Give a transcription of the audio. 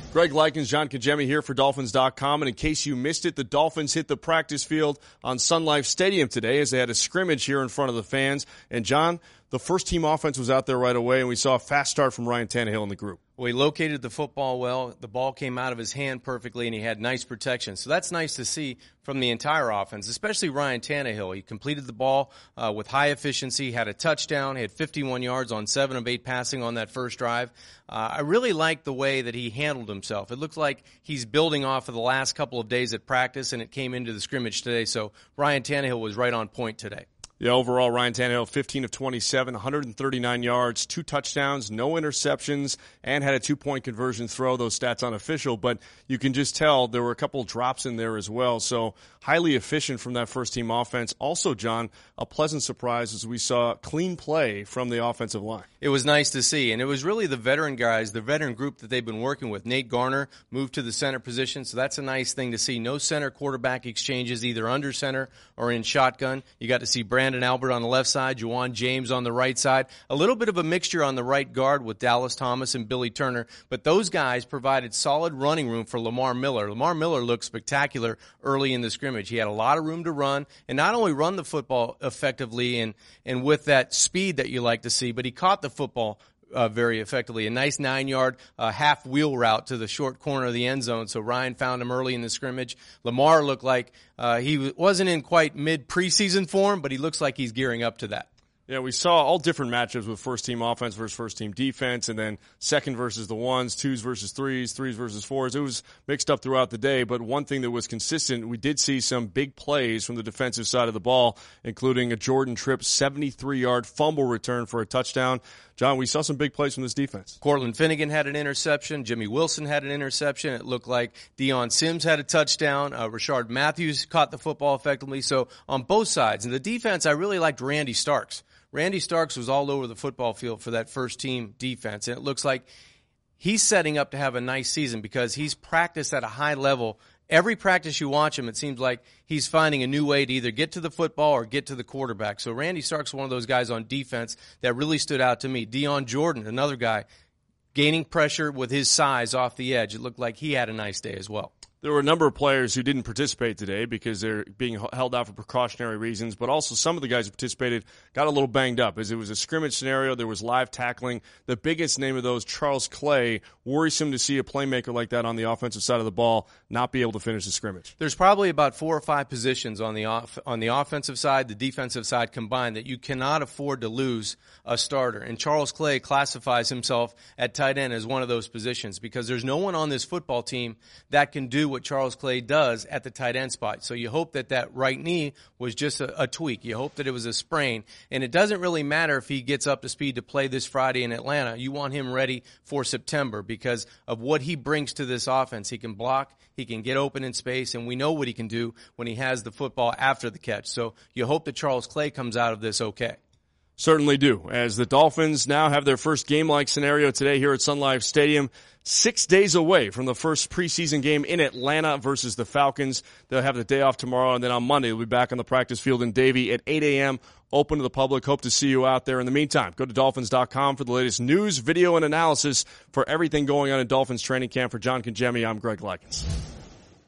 Greg Likens, John Kajemi here for Dolphins.com. And in case you missed it, the Dolphins hit the practice field on Sun Life Stadium today as they had a scrimmage here in front of the fans. And John, the first team offense was out there right away, and we saw a fast start from Ryan Tannehill in the group. Well, he located the football well. The ball came out of his hand perfectly, and he had nice protection. So that's nice to see from the entire offense, especially Ryan Tannehill. He completed the ball with high efficiency, had a touchdown, had 51 yards on 7 of 8 passing on that first drive. I really like the way that he handled himself. It looks like he's building off of the last couple of days at practice, and it came into the scrimmage today. So Ryan Tannehill was right on point today. Yeah, overall, Ryan Tannehill, 15 of 27, 139 yards, 2 touchdowns, no interceptions, and had a 2-point conversion throw. Those stats unofficial, but you can just tell there were a couple drops in there as well. So highly efficient from that first-team offense. Also, John, a pleasant surprise as we saw clean play from the offensive line. It was nice to see, and it was really the veteran guys, the veteran group that they've been working with. Nate Garner moved to the center position, so that's a nice thing to see. No center-quarterback exchanges, either under center or in shotgun. You got to see Brandon Albert on the left side, Juwan James on the right side. A little bit of a mixture on the right guard with Dallas Thomas and Billy Turner, but those guys provided solid running room for Lamar Miller. Lamar Miller looked spectacular early in the scrimmage. He had a lot of room to run, and not only run the football effectively and with that speed that you like to see, but he caught the football very effectively. A nice 9-yard half wheel route to the short corner of the end zone. So Ryan found him early in the scrimmage. Lamar looked like he wasn't in quite mid-preseason form, but he looks like he's gearing up to that. Yeah, we saw all different matchups with first-team offense versus first-team defense, and then second versus the ones, twos versus threes, threes versus fours. It was mixed up throughout the day, but one thing that was consistent, we did see some big plays from the defensive side of the ball, including a Jordan Tripp 73-yard fumble return for a touchdown. John, we saw some big plays from this defense. Cortland Finnegan had an interception. Jimmy Wilson had an interception. It looked like Deion Sims had a touchdown. Rashard Matthews caught the football effectively. So on both sides. And the defense, I really liked Randy Starks. Randy Starks was all over the football field for that first-team defense, and it looks like he's setting up to have a nice season because he's practiced at a high level. Every practice you watch him, it seems like he's finding a new way to either get to the football or get to the quarterback. So Randy Starks is one of those guys on defense that really stood out to me. Deion Jordan, another guy, gaining pressure with his size off the edge. It looked like he had a nice day as well. There were a number of players who didn't participate today because they're being held out for precautionary reasons, but also some of the guys who participated got a little banged up. As it was a scrimmage scenario, there was live tackling. The biggest name of those, Charles Clay, worrisome to see a playmaker like that on the offensive side of the ball not be able to finish the scrimmage. There's probably about 4 or 5 positions on the offensive side, the defensive side combined, that you cannot afford to lose a starter. And Charles Clay classifies himself at tight end as one of those positions because there's no one on this football team that can do what Charles Clay does at the tight end spot. So you hope that right knee was just a tweak. You hope that it was a sprain. And it doesn't really matter if he gets up to speed to play this Friday in Atlanta. You want him ready for September because of what he brings to this offense. He can block, he can get open in space, and we know what he can do when he has the football after the catch. So you hope that Charles Clay comes out of this okay. Certainly do, as the Dolphins now have their first game-like scenario today here at Sun Life Stadium, 6 days away from the first preseason game in Atlanta versus the Falcons. They'll have the day off tomorrow, and then on Monday they'll be back on the practice field in Davie at 8 a.m., open to the public. Hope to see you out there. In the meantime, go to Dolphins.com for the latest news, video, and analysis for everything going on in Dolphins training camp. For John Kajemi, I'm Greg Likens.